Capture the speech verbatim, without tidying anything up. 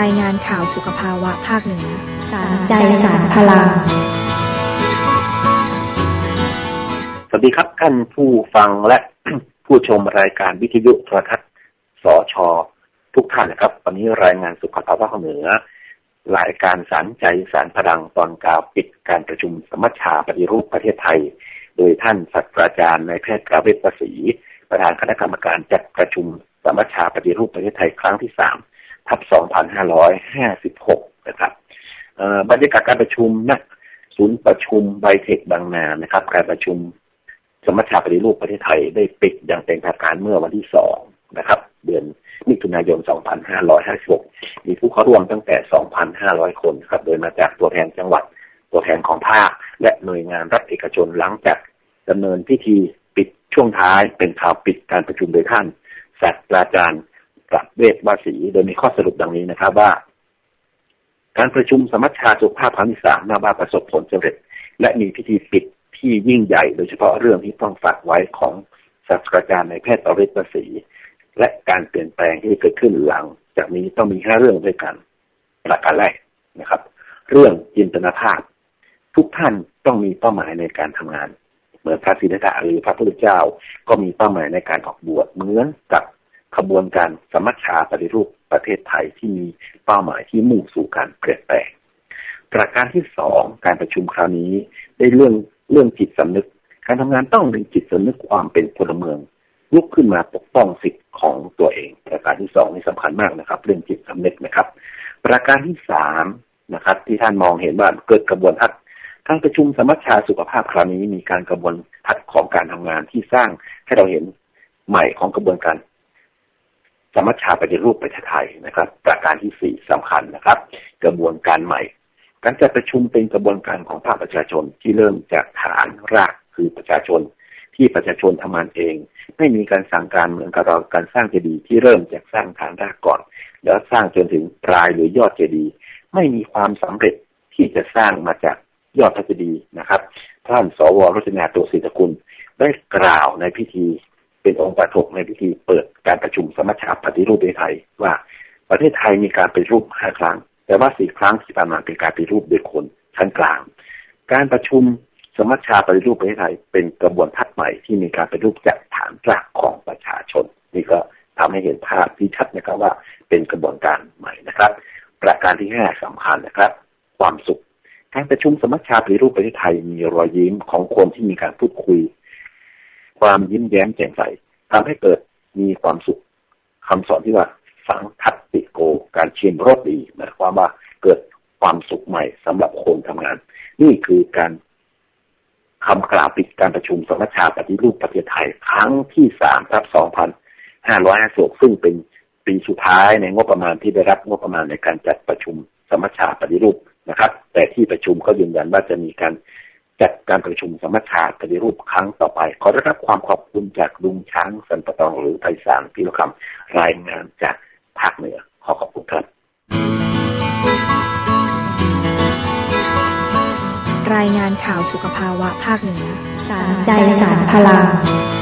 รายงานข่าวสุขภาวะภาคเหนือสารใจสารพลังสวัสดีครับท่านผู้ฟังและ ผู้ชมรายการวิทยุโทรทัศน์สช.ทุกท่านนะครับวันนี้รายงานสุขภาวะภาคเหนือรายการสารใจสารพลังตอนกล่าวปิดการประชุมสมัชชาปฏิรูปประเทศไทยโดยท่านศาสตราจารย์นายแพทย์กาเวศประศรีประธานคณะกรรมการจัดประชุมสมัชชาปฏิรูปประเทศไทยครั้งที่สามทับสองพันห้าร้อยห้าสิบหกนะครับบรรยากาศการประชุมณศูนย์ประชุมไบเทคบางนานะครับการประชุมสมัชชาปฏิรูปประเทศไทยได้ปิดอย่างเป็นทางการเมื่อวันที่สองนะครับเดือนมิถุนายนสองพันห้าร้อยห้าสิบหกมีผู้เข้าร่วมตั้งแต่ สองพันห้าร้อย คนครับโดยมาจากตัวแทนจังหวัดตัวแทนของภาคและหน่วยงานรัฐเอกชนหลังจากดำเนินพิธีปิดช่วงท้ายเป็นข่าวปิดการประชุมโดยท่านศาสตราจารย์กาเวศวสีโดยมีข้อสรุปดังนี้นะครับว่าการประชุมสมัชชาสุขภาพครั้งที่สามน่าว่าประสบผลสำเร็จและมีพิธีปิดที่ยิ่งใหญ่โดยเฉพาะเรื่องที่ต้องฝากไว้ของศาสตราจารย์นายแพทย์กาเวศวสีและการเปลี่ยนแปลงที่เกิดขึ้นหลังจากนี้ต้องมีห้าเรื่องด้วยกันประการแรกนะครับเรื่องจินตนาภาพทุกท่านต้องมีเป้าหมายในการทำงานเหมือนพระศรีริตะหรือพระพุทธเจ้าก็มีเป้าหมายในการออกบวชเหมือนกับขบวนการสมัชชาปฏิรูปประเทศไทยที่มีเป้าหมายที่มุ่งสู่การเปลี่ยนแปลงประการที่สองการประชุมคราวนี้ได้เรื่องเรื่องจิตสำนึกการทำงานต้องมีจิตสำนึกความเป็นพลเมืองลุกขึ้นมาปกป้องสิทธิ์ของตัวเองประการที่สองนี่สำคัญมากนะครับเรื่องจิตสำนึกนะครับประการที่สามนะครับที่ท่านมองเห็นว่าเกิดกระบวนทัศน์การประชุมสมัชชาสุขภาพคราวนี้มีการกระบวนทัศน์ของการทำงานที่สร้างให้เราเห็นใหม่ของกระบวนการสมัชชาปฏิรูปประเทศไทยนะครับประการที่สี่สำคัญนะครับกระบวนการใหม่การจัดประชุมเป็นกระบวนการของภาคประชาชนที่เริ่มจากฐานรากคือประชาชนที่ประชาชนทำงานเองไม่มีการสั่งการเหมือนกับเราการสร้างเจดีย์ที่เริ่มจากสร้างฐานรากก่อนแล้วสร้างจนถึงปลายหรือยอดเจดีย์ไม่มีความสำเร็จที่จะสร้างมาจากยอดพระเจดีย์นะครับท่านสว.รจนาตัวศิริกุลได้กล่าวในพิธีเป็นองค์ประถมในพิธีเปิดการประชุมสมัชชาปฏิรูปประเทศไทยว่าประเทศไทยมีการปฏิรูปห้าครั้งแต่ว่าสี่ครั้งที่ผ่านมาเป็นการปฏิรูปโดยคนชั้นกลางการประชุมสมัชชาปฏิรูปประเทศไทยเป็นกระบวนทัศน์ใหม่ที่มีการปฏิรูปจากฐานรากของประชาชนนี่ก็ทำให้เห็นภาพที่ชัดนะครับว่าเป็นกระบวนการใหม่นะครับประการที่ห้าสำคัญนะครับความสุขการประชุมสมัชชาปฏิรูปประเทศไทยมีรอยยิ้มของคนที่มีการพูดคุยความยิ้มแย้มแจ่มใสทำให้เกิดมีความสุขคำสอนที่ว่าสังคัตติโกการชิมรสดีหมายความว่าเกิดความสุขใหม่สำหรับคนทำงานนี่คือการคำกล่าวปิดการประชุมสมัชชาปฏิรูปประเทศไทยครั้งที่สามทับสองพันห้าร้อยห้าสิบหกซึ่งเป็นปีสุดท้ายในงบประมาณที่ได้รับงบประมาณในการจัดประชุมสมัชชาปฏิรูปนะครับแต่ที่ประชุมเขายืนยันว่าจะมีการจัดการประชุมสมัชชาปฏิรูปครั้งต่อไปขอได้รับความขอบคุณจากลุงช้างสันปะตองหรือไพศาลพิรคำรายงานจากภาคเหนือขอขอบคุณครับรายงานข่าวสุขภาวะภาคเหนือสารใจสารพลัง